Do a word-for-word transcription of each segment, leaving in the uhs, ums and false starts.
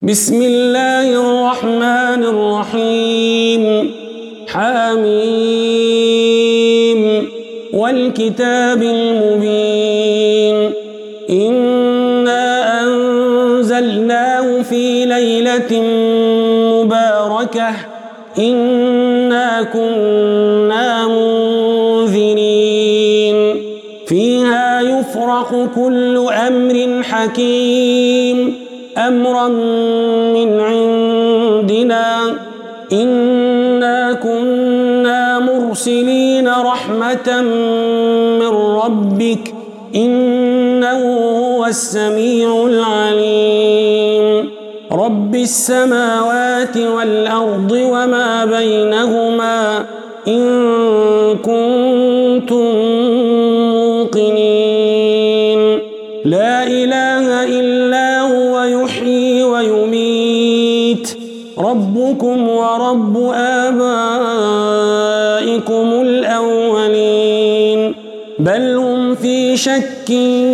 بسم الله الرحمن الرحيم حميم والكتاب المبين إنا أنزلناه في ليلة مباركة إنا كنا منذرين فيها يفرق كل أمر حكيم أمرا من عندنا إنا كنا مرسلين رحمة من ربك إنه هو السميع العليم رب السماوات والأرض وما بينهما إن كنتم موقنين لا إله إلا هو يحيي ويميت ربكم ورب آبائكم الأولين بل هم في شك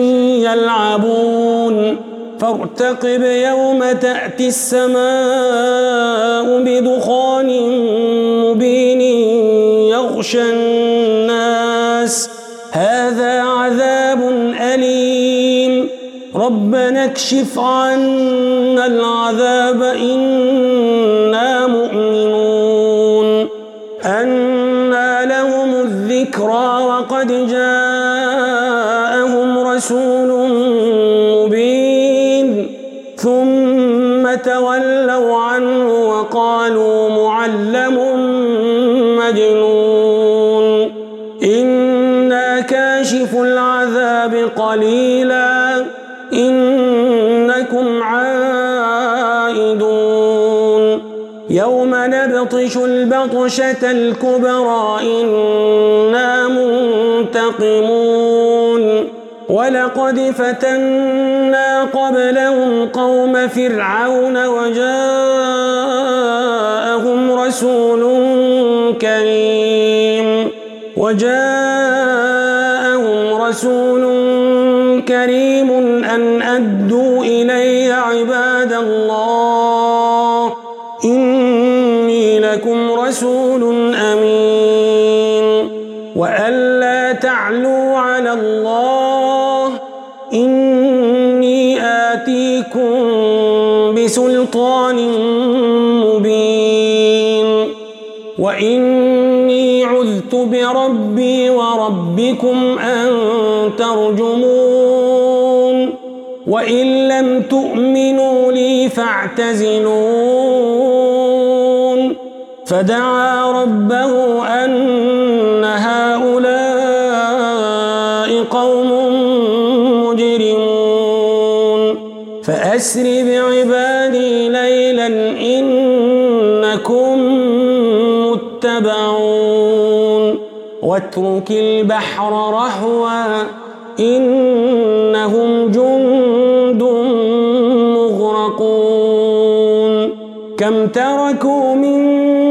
يلعبون فارتقب يوم تأتي السماء بدخان مبين يغشى الناس هذا عذاب أليم ربنا اكشف عنا العذاب إنا مؤمنون أنى لهم الذكرى وقد جاءهم رسول مبين ثم تولوا عنه وقالوا معلم مجنون إنا كاشف العذاب قليلا إنكم عائدون يوم نبطش البطشة الكبرى إنا منتقمون ولقد فتنا قبلهم قوم فرعون وجاءهم رسول كريم وجاءهم رسول كريم أن أدوا إلي عباد الله إني لكم رسول أمين وأن لا تعلوا على الله إني آتيكم بسلطان مبين وإني عذت بربي وربكم أن ترجمون وإن لم تؤمنوا لي فاعتزلون فدعا ربه أن هؤلاء قوم مجرمون فأسر بعبادي ليلا إنكم متبعون واترك البحر رهوا إنهم جند مغرقون كم تركوا من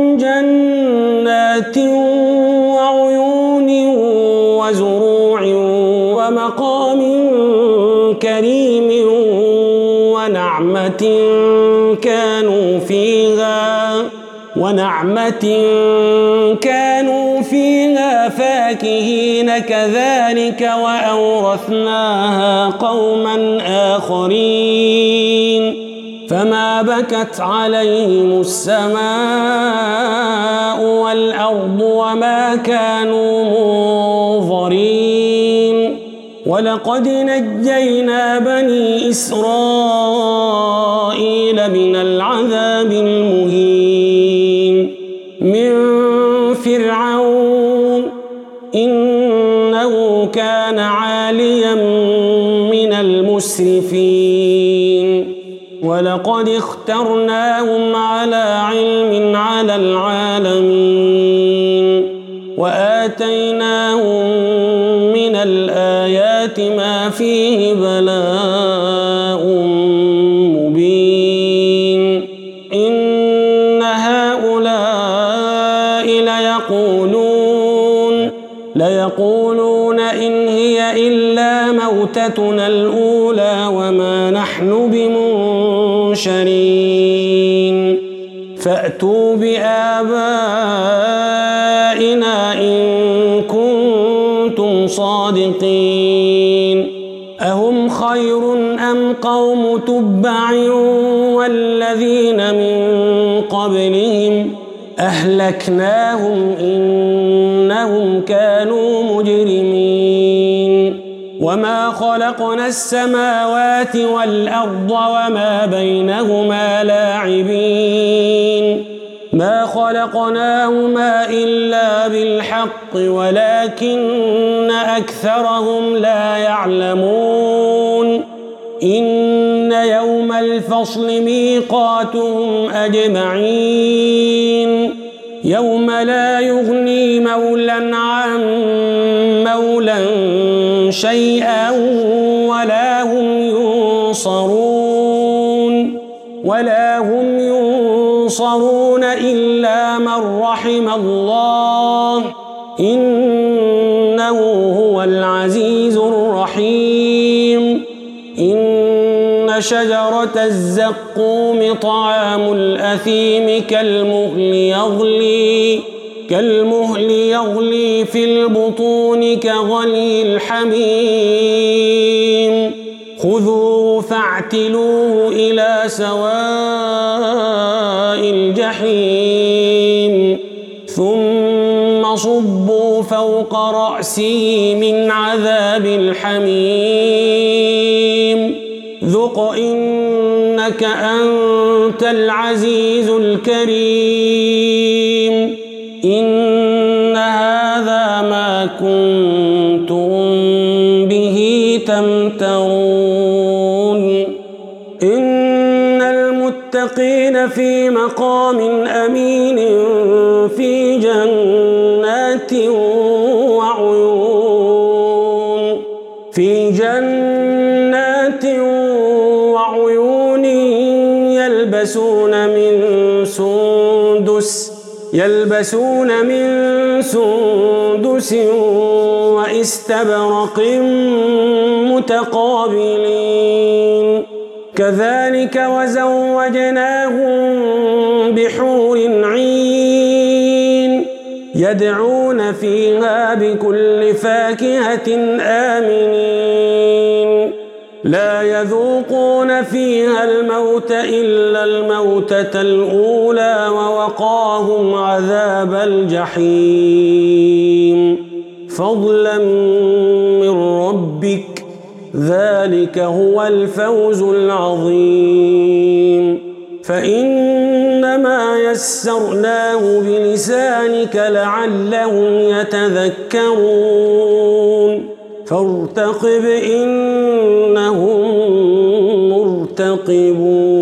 جنات وعيون وزروع ومقام كريم ونعمة كانوا فيها ونعمة كانوا فيها فاكهين كذلك وأورثناها قوما آخرين فما بكت عليهم السماء والأرض وما كانوا منظرين ولقد نجينا بني إسرائيل من العذاب المهين من فرعون إنه كان عاليا من المسرفين ولقد اخترناهم على علم على العالمين وآتيناهم من الآيات ما فيه بلاء مبين إن هؤلاء ليقولون ليقولون إن هي إلا موتتنا الأولى وما نحن بمنشرين المحسنين فأتوا بآبائنا إن كنتم صادقين أهم خير أم قوم تبع والذين من قبلهم أهلكناهم إنهم كانوا مجرمين وما خلقنا السماوات والأرض وما بينهما لاعبين ما خلقناهما إلا بالحق ولكن أكثرهم لا يعلمون إن يوم الفصل ميقاتهم أجمعين يوم لا يغني مولى عن مولى شيئا ولا هم ينصرون ولا هم ينصرون إلا من رحم الله إنه هو العزيز الرحيم إن شجرة الزقوم طعام الأثيم كالمهل يغلي كالمهل يغلي في البطون كغلي الحميم خذوه فاعتلوه إلى سواء الجحيم ثم صبوا فوق رأسه من عذاب الحميم ذق إنك أنت العزيز الكريم إن هذا ما كنتم به تمترون إن المتقين في مقام أمين في جنات وعيون في جنات وعيون يلبسون من سندس يلبسون من سندس واستبرق متقابلين كذلك وزوجناهم بحور عين يدعون فيها بكل فاكهة آمنين لا يذوقون فيها الموت إلا الموتة الأولى ووقاهم عذاب الجحيم فضلا من ربك ذلك هو الفوز العظيم فإنما يسرناه بلسانك لعلهم يتذكرون فارتقب إنهم مرتقبون.